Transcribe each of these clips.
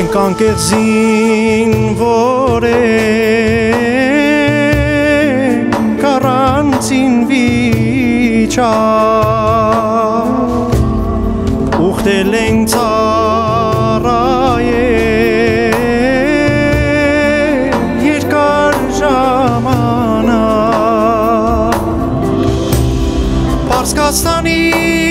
Մենք անկեղծին որ ենք առանցին վիճակ ուխտել ենք ծառայել երկար ժամանակ Պարսկաստանի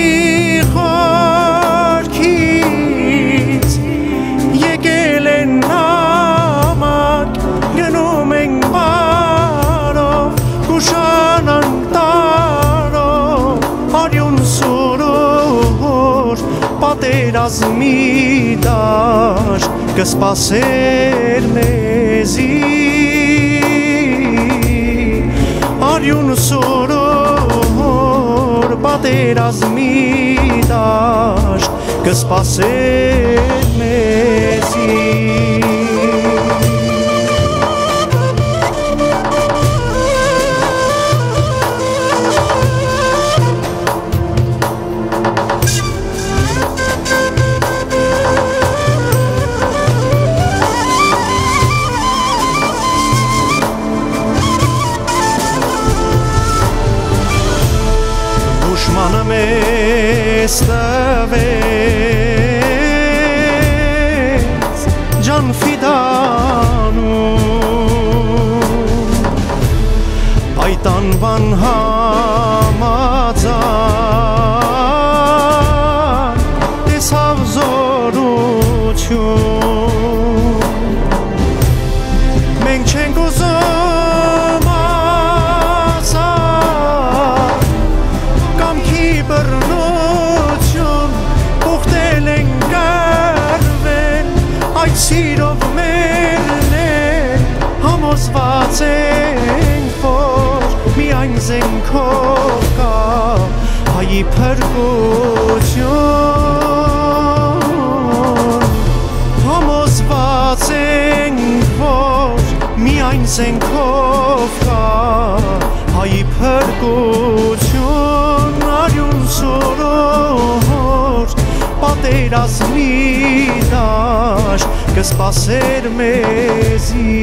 պատերազմի դաշտ կսպասեր մեզի արյուն սորոր պատերազմի դաշտ կսպասեր մեզի Դուշմանը մեզ տվեց ջան ֆիդանում այդ անվան համաձայն տեսավ զորություն մենք չենք ուզում Սիրով մերն է համոզված ենք որ միայն զենքով կա հայի փրկություն համոզված ենք որ միայն զենքով կա հայի փրկություն արյուն սորոր պատերազմի դաշտ կսպասեր մեզի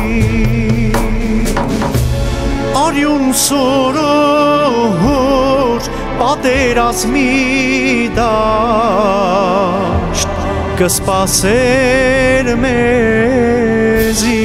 արյուն սորոր պատերազմի դաշտ կսպասեր մեզի